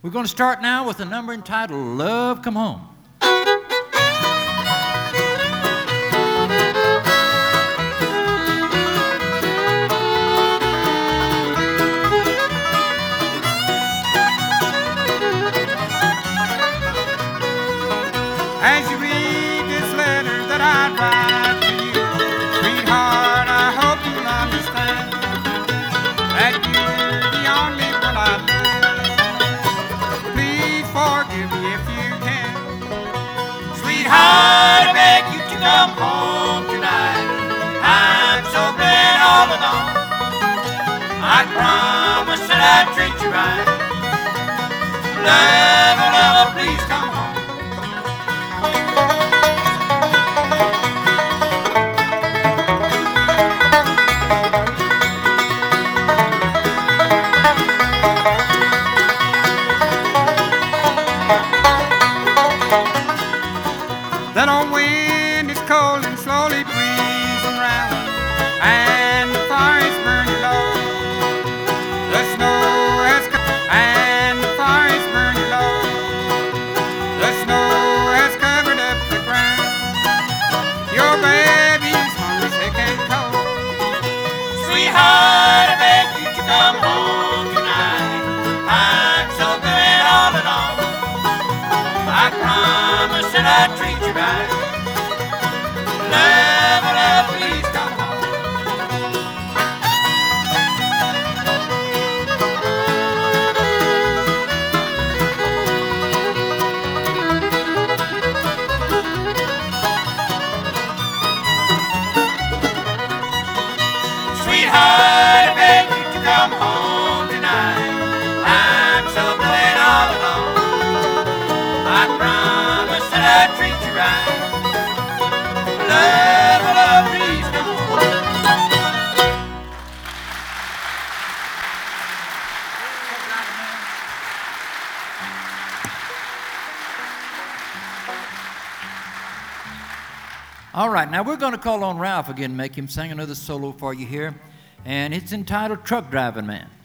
We're going to start now with a number entitled Love Come Home. As you read this letter that I write to you, sweetheart, I hope you'll understand that you're the only one I love. Please forgive me if you can. Sweetheart, I beg you to come home tonight. I'm so glad all alone. I promise that I'd treat you right. Love, oh love, please come home. That old wind is cold and slowly breezing round, and the fire is burning low. The snow has come, and the fire is burning low. The snow has covered up the ground. Your baby's hungry, sick and cold. Sweetheart, I beg you to come home tonight. I'm so good all alone. I promise that I'd treat you right. Love, oh love, please come home. Sweetheart, I beg you to come home tonight. I'm so glad all alone. I promise that I'd treat you right. Love, oh love, please come home. All right, now we're going to call on Ralph again, make him sing another solo for you here, and it's entitled Truck Driving Man.